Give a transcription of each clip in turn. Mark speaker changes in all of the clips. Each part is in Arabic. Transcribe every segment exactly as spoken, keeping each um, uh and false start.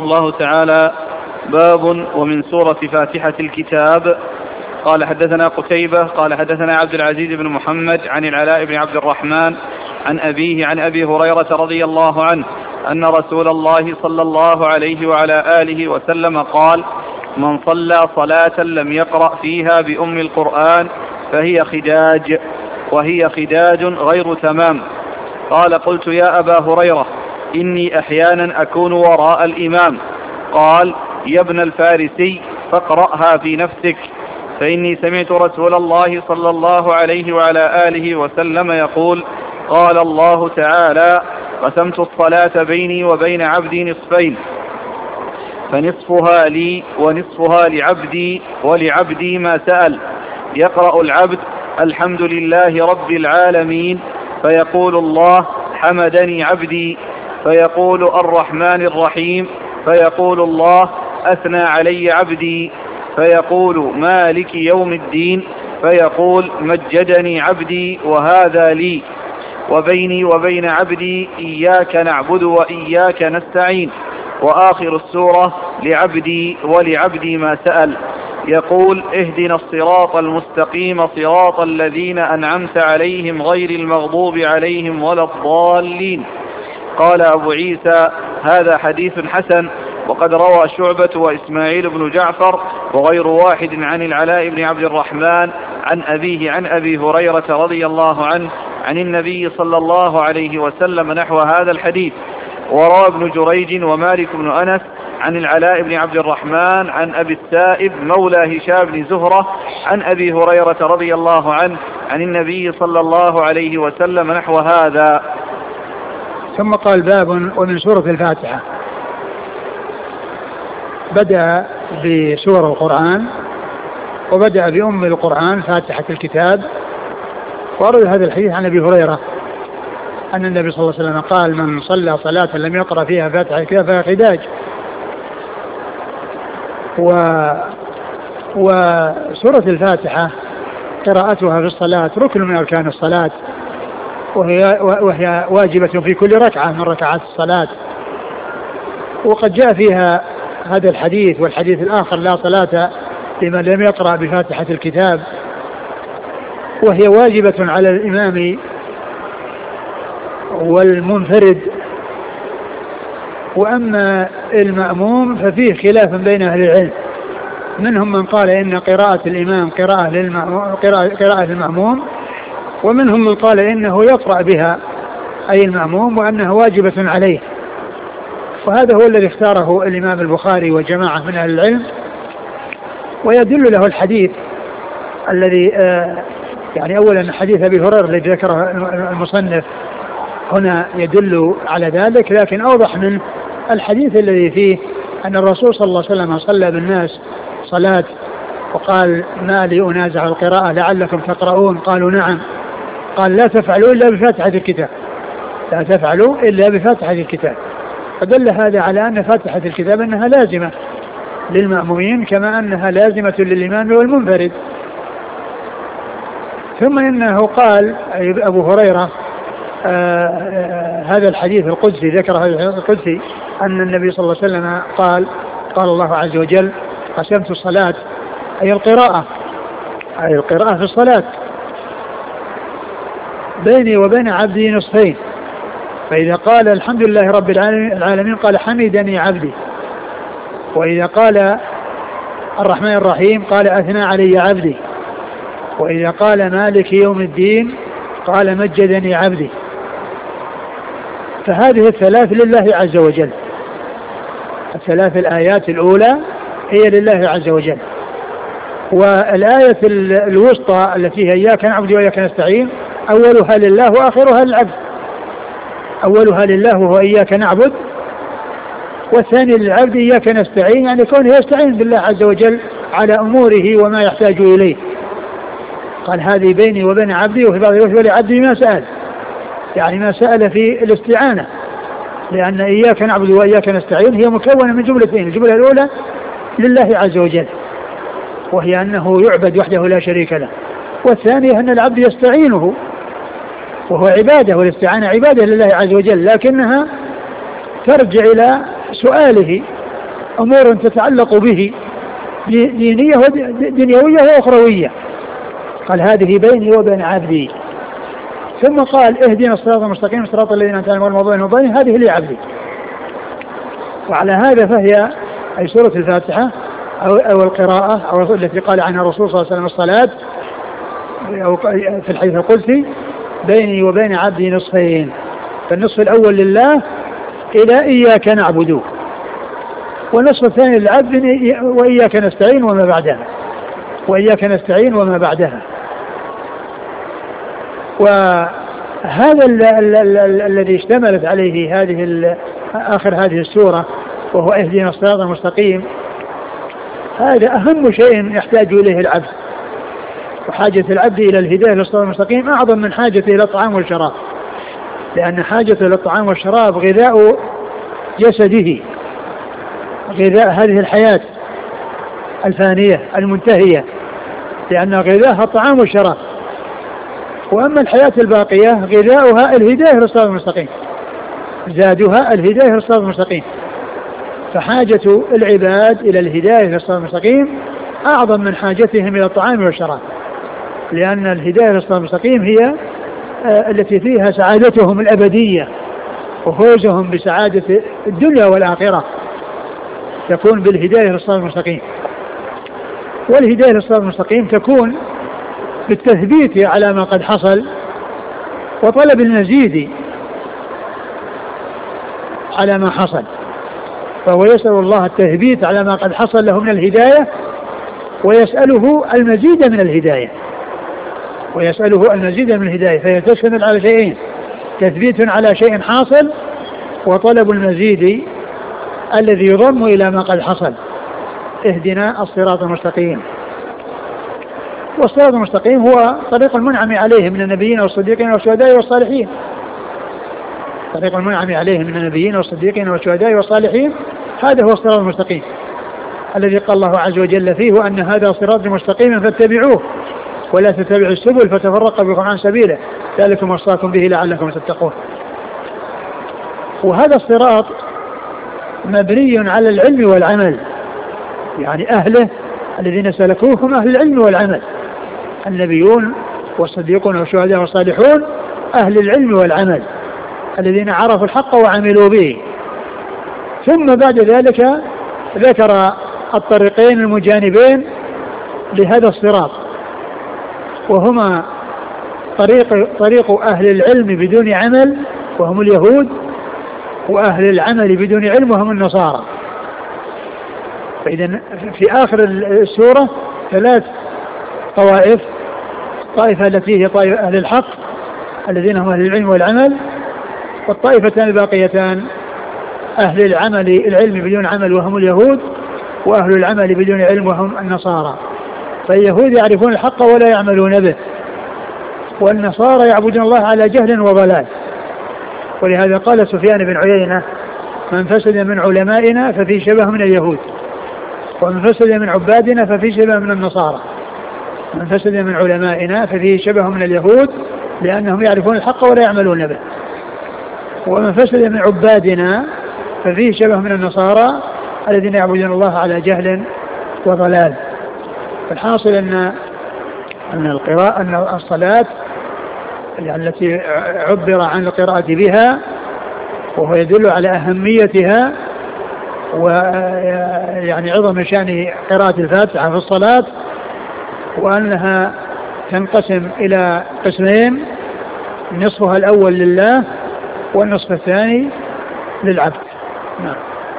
Speaker 1: الله تعالى: باب ومن سورة فاتحة الكتاب. قال حدثنا قتيبة قال حدثنا عبد العزيز بن محمد عن العلاء بن عبد الرحمن عن أبيه عن أبي هريرة رضي الله عنه أن رسول الله صلى الله عليه وعلى آله وسلم قال: من صلى صلاة لم يقرأ فيها بأم القرآن فهي خداج، وهي خداج غير تمام. قال: قلت: يا أبا هريرة، إني أحيانا أكون وراء الإمام. قال: يا ابن الفارسي، فاقرأها في نفسك، فإني سمعت رسول الله صلى الله عليه وعلى آله وسلم يقول: قال الله تعالى: قسمت الصلاة بيني وبين عبدي نصفين، فنصفها لي ونصفها لعبدي، ولعبدي ما سأل. يقرأ العبد: الحمد لله رب العالمين، فيقول الله: حمدني عبدي. فيقول: الرحمن الرحيم، فيقول الله: أثنى علي عبدي. فيقول: مالك يوم الدين، فيقول: مجدني عبدي وهذا لي. وبيني وبين عبدي إياك نعبد وإياك نستعين. وآخر السورة: لعبدي ولعبدي ما سأل. يقول: اهدنا الصراط المستقيم صراط الذين أنعمت عليهم غير المغضوب عليهم ولا الضالين. قال أبو عيسى: هذا حديث حسن. وقد روى شعبة وإسماعيل بن جعفر وغير واحد عن العلاء بن عبد الرحمن عن أبيه عن أبي هريرة رضي الله عنه عن النبي صلى الله عليه وسلم نحو هذا الحديث. وروى ابن جريج ومالك بن أنس عن العلاء بن عبد الرحمن عن أبي السائب مولى هشام بن زهرة عن أبي هريرة رضي الله عنه عن النبي صلى الله عليه وسلم نحو هذا.
Speaker 2: ثم قال: باب ومن سورة الفاتحة. بدأ بسور القرآن، وبدأ بأم القرآن فاتحة الكتاب. وأرد هذا الحديث عن أبي هريرة أن النبي صلى الله عليه وسلم قال: من صلى صلاة لم يقرأ فيها فاتحة الكتاب فهي خداج. و... وسورة الفاتحة قراءتها في الصلاة ركن من أركان الصلاة، وهي, وهي واجبة في كل ركعة من ركعات الصلاة. وقد جاء فيها هذا الحديث والحديث الآخر: لا صلاة لمن لم يقرأ بفاتحة الكتاب، وهي واجبة على الإمام والمنفرد. وأما المأموم ففيه خلاف بين أهل العلم، منهم من قال إن قراءة الإمام قراءة للمأموم, قراءة للمأموم، ومنهم من قال إنه يقرأ بها أي المأموم وأنها واجبة عليه. وهذا هو الذي اختاره الإمام البخاري وجماعة من أهل العلم. ويدل له الحديث الذي آه يعني أولا حديث أبي هريرة الذي ذكره المصنف هنا يدل على ذلك، لكن أوضح من الحديث الذي فيه أن الرسول صلى الله عليه وسلم صلى بالناس صلاة وقال: ما لي أنازع القراءة لعلكم تقرؤون؟ قالوا: نعم. قال: لا تفعلوا إلا بفاتحة الكتاب، لا تفعلوا إلا بفاتحة الكتاب. فدل هذا على أن فاتحة الكتاب أنها لازمة للمأمومين كما أنها لازمة للإمام والمنفرد. ثم إنه قال أبو هريرة آآ آآ هذا الحديث القدسي ذكر القدسي أن النبي صلى الله عليه وسلم قال: قال الله عز وجل: قسمت الصلاة، أي القراءة، أي القراءة في الصلاة، بيني وبين عبدي نصفين، فإذا قال الحمد لله رب العالمين قال: حمدني عبدي. وإذا قال الرحمن الرحيم قال: أثنى علي عبدي. وإذا قال مالك يوم الدين قال: مجدني عبدي. فهذه الثلاث لله عز وجل، الثلاث الآيات الأولى هي لله عز وجل. والآية الوسطى التي هي إياك نعبد وإياك نستعين أولها لله وآخرها للعبد. أولها لله وهو إياك نعبد، والثاني للعبد إياك نستعين، يعني كونه يستعين بالله عز وجل على أموره وما يحتاج إليه. قال: هذه بيني وبين عبدي، وفي بعض الوقت ولعبدي ما سأل، يعني ما سأل في الاستعانة، لأن إياك نعبد وإياك نستعين هي مكونة من جملتين: الجملة الأولى لله عز وجل وهي أنه يعبد وحده لا شريك له، والثانية أن العبد يستعينه وهو عبادة، والاستعانة عبادة لله عز وجل، لكنها ترجع إلى سؤاله أمور تتعلق به دينية ودنيوية وأخروية. قال هذه بيني وبين عبدي. ثم قال اهدنا الصراط المستقيم صراط الذين أنعمت عليهم غير المغضوب عليهم ولا الضالين، هذه لعبدي. وعلى هذا فهي أي سورة الفاتحة أو, أو القراءة أو التي قال عنها الرسول صلى الله عليه وسلم الصلاة أو في الحديث القدسي بيني وبين عبدي نصفين، فالنصف الأول لله إلى إياك نعبد، والنصف الثاني للعبد وإياك نستعين وما بعدها وإياك نستعين وما بعدها. وهذا الذي اشتملت عليه هذه آخر هذه السورة وهو اهدنا الصراط المستقيم، هذا أهم شيء يحتاج إليه العبد، وحاجة العبد إلى الهداية للصراط المستقيم أعظم من حاجته إلى الطعام والشراب، لأن حاجته إلى الطعام والشراب غذاء جسده، غذاء هذه الحياة الفانية المنتهية، لأن غذاءها الطعام والشراب. وأما الحياة الباقية غذاؤها الهداية للصراط المستقيم، زادها الهداية للصراط المستقيم. فحاجة العباد إلى الهداية للصراط المستقيم أعظم من حاجتهم إلى الطعام والشراب، لأن الهداية للصراط المستقيم هي آه التي فيها سعادتهم الأبدية وفوزهم بسعادة الدنيا والآخرة، تكون بالهداية للصراط المستقيم. والهداية للصراط المستقيم تكون بالتثبيت على ما قد حصل وطلب المزيد على ما حصل، فهو يسأل الله التثبيت على ما قد حصل له من الهداية، ويسأله المزيد من الهداية ويسأله المزيد من الهداية فهي تشمل على شيئين: تثبيت على شيء حاصل، وطلب المزيد الذي يضم إلى ما قد حصل. اهدنا الصراط المستقيم. والصراط المستقيم هو طريق المنعم عليه من النبيين والصديقين والشهداء والصالحين، طريق المنعم عليه من النبيين والصديقين والشهداء والصالحين، هذا هو الصراط المستقيم الذي قال الله عز وجل فيه: وأن هذا صراط مستقيم فاتبعوه ولا تتبعوا السبل فتفرق بكم عن سبيله ذلكم وصاكم به لعلكم تتقون. وهذا الصراط مبني على العلم والعمل، يعني أهله الذين سلكوه هم أهل العلم والعمل، النبيون والصديقون والشهداء والصالحون أهل العلم والعمل الذين عرفوا الحق وعملوا به. ثم بعد ذلك ذكر الطريقين المجانبين لهذا الصراط، وهما طريق, طريق أهل العلم بدون عمل وهم اليهود، وأهل العمل بدون علم وهم النصارى. فإذا في آخر السورة ثلاث طوائف: الطائفة التي هي طائفة أهل الحق الذين هم أهل العلم والعمل، والطائفتان الباقيتان أهل العمل العلم بدون عمل وهم اليهود، وأهل العمل بدون علم وهم النصارى. فاليهود يعرفون الحق ولا يعملون به، والنصارى يعبدون الله على جهل وضلال. ولهذا قال سفيان بن عيينة: من فسد من علمائنا ففي شبه من اليهود، ومن فسد من عبادنا ففي شبه من النصارى. من فسد من علمائنا ففي شبه من اليهود لأنهم يعرفون الحق ولا يعملون به، ومن فسد من عبادنا ففيه شبه من النصارى الذين يعبدون الله على جهل وضلال. فالحاصل أن أن القراءة أن الصلاة يعني التي عبر عن القراءة بها وهو يدل على أهميتها ويعني عظم شأن قراءة الفاتحة في الصلاة، وأنها تنقسم إلى قسمين: نصفها الأول لله والنصف الثاني للعبد. نعم.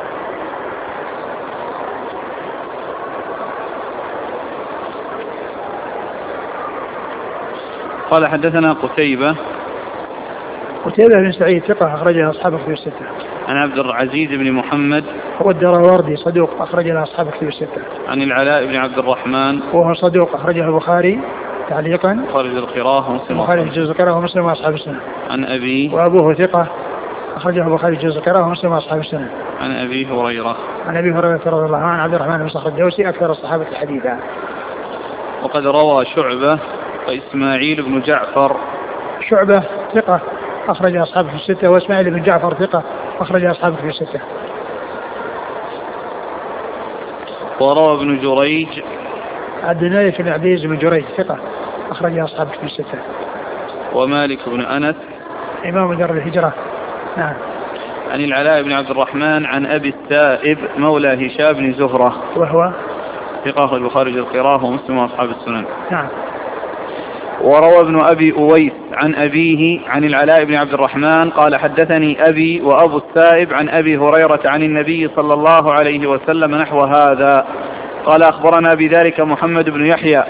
Speaker 1: قال حدثنا قتيبة
Speaker 2: قتيبة بن سعيد ثقة أخرج له أصحاب الكتب الستة.
Speaker 1: عن عبد العزيز بن محمد
Speaker 2: هو الدراوردي صدوق أخرج له أصحاب الكتب الستة.
Speaker 1: عن العلاء بن عبد الرحمن
Speaker 2: وهو صدوق أخرجه البخاري تعليقا،
Speaker 1: خارج القراءة ومسلم
Speaker 2: خارج جزء القراءة ومسلم وأصحاب السنة.
Speaker 1: عن أبي
Speaker 2: وأبوه ثقة أخرجه البخاري جزء القراءة ومسلم وأصحاب السنة.
Speaker 1: عن أبي هريرة
Speaker 2: عن أبي هريرة رضي الله عنه عبد الرحمن بن صخر الدوسي أكثر الصحابة حديثا.
Speaker 1: وقد روى شعبة وإسماعيل بن جعفر.
Speaker 2: شعبة ثقة أخرج أصحابه في الستة، وإسماعيل بن جعفر ثقة أخرج أصحابه في الستة.
Speaker 1: وروى ابن جريج
Speaker 2: عبد الملك بن عبد العزيز بن جريج ثقة أخرج أصحاب في الستة.
Speaker 1: ومالك بن أنس
Speaker 2: إمام دار الهجرة. نعم.
Speaker 1: عن العلاء بن عبد الرحمن عن أبي السائب مولى هشام بن زهرة
Speaker 2: وهو
Speaker 1: ثقة البخاري القراءة ومسلم وأصحاب السنن.
Speaker 2: نعم.
Speaker 1: وروى ابن أبي أويس عن أبيه عن العلاء بن عبد الرحمن قال حدثني أبي وأبو السائب عن أبي هريرة عن النبي صلى الله عليه وسلم نحو هذا. قال أخبرنا بذلك محمد بن يحيى